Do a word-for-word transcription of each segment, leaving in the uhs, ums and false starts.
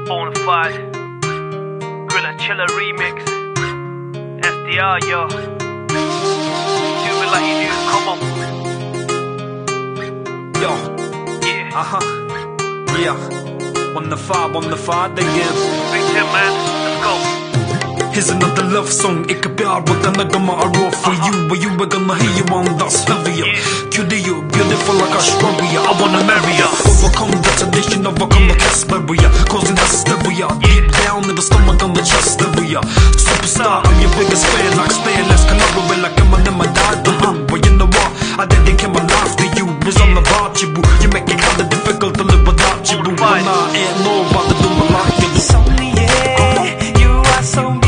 Bonafide, Grilla Chiller remix, S D R, yo. Do it like you do, come on. Yo, Yeah, uh huh, yeah. On the five, on the five again. Big Tim, man, let's go. Here's another love song. Ik heb jaar wat dan ik maar raw for you, but you were gonna hear you on that's heavier. Cutie, you beautiful like a strawberry. I wanna marry ya. Overcome the tradition, overcome the cast barrier, causing hysteria deep down in the stomach on the chest area. Superstar, I'm your biggest fan, like Stanley Canary, like I'm never died to you. But you know what? I dedicate my life to you. Cause I'm about you, boo. You make it kinda difficult to live without you, boo. When I ain't nobody do my life, you do. Only yeah, you are so beautiful.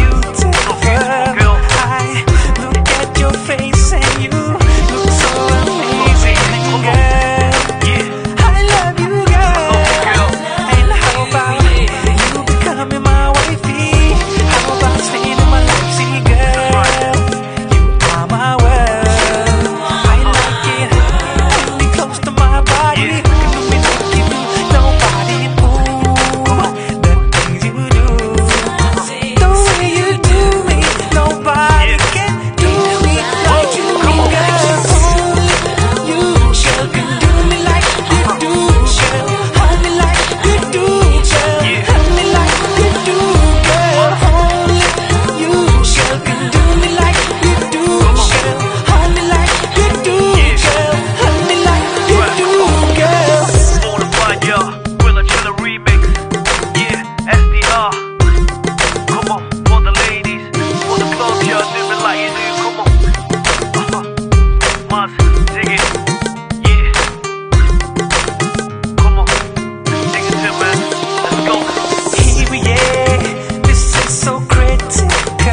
I look at your face and you look so amazing, girl. I love you, girl. And how about you becoming my wifey? How about staying in my life, see, girl? You are my world. I like it. Hold me close to my body. You do me like you do nobody. Ooh, the things you do, the way you do me, nobody can do me like you, girl. Only you, girl, can do me like you do, girl. Hold me like you do, girl. Hold me like you do, girl. Only you, girl, can do me like you do, girl. Hold me like you do, girl. Hold me like you do, girl. Bonafide, yo. Grilla Chiller remix, yeah, S D R. Come on, for the ladies, for the club, yo. Do it like you do, come on. Uh-huh. Must dig it, yeah. Come on, dig it, Tim, man. Let's go. Here we are, this is so critical.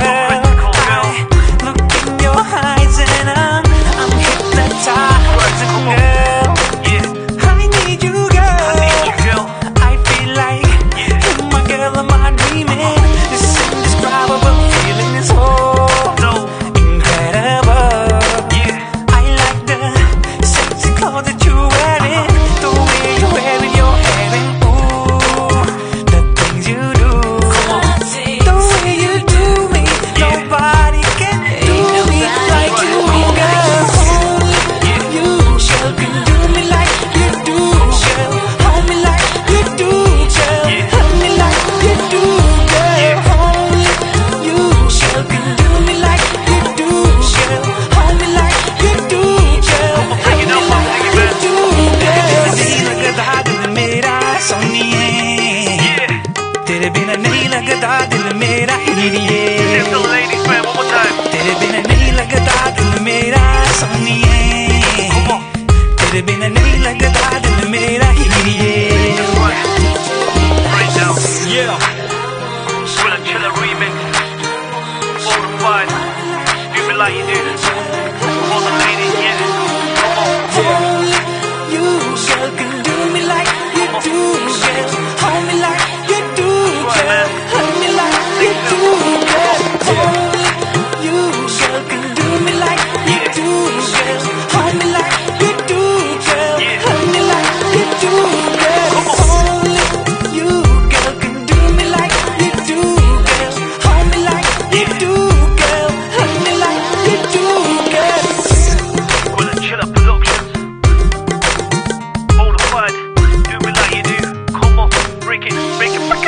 I look in your eyes and I'm, I'm hypnotized, girl. Yeah, I need you, girl. you girl. I feel like you're my girl, am I dreaming? This indescribable feeling is so No, incredible. yeah. I like the sexy clothes that you're wearing, the way you're wearing your hair, and ooh, the things you do, the way you do me, nobody can do me like you, girl. Only you, girl, can do me like you do, girl. Hold me like you do, girl. Hold me like you do, girl. Only you, girl, can do me like you do, girl. Hold me like you do, girl. Take it up, man, take it, man. You do, girl. नहीं लगता दिल मेरा सोनिए, Yeah, तेरे बिना नहीं लगता दिल मेरा हीरिए, Tim, tell the ladies, man, one more time. तेरे बिना नहीं लगता दिल मेरा सोनिए, तेरे बिना नहीं लगता दिल मेरा हीरिए. Right, right now. Yeah, Grilla Chiller remix, Bonafide, do it like you do. For the ladies, yeah. Come on. Only you, girl, can do me like you do, girl. Hold me like you do, girl. Hold me like you do, girl. Only you, girl, can do me like you do, girl. Hold me like you do, girl. Hold me like you do, girl. Only you, girl, can do me like you do, girl. Hold me like you do, girl. Hold me like you do, girl. Grilla Chiller Productions, Bonafide, do me like you do. Come on, break it, break it, break it.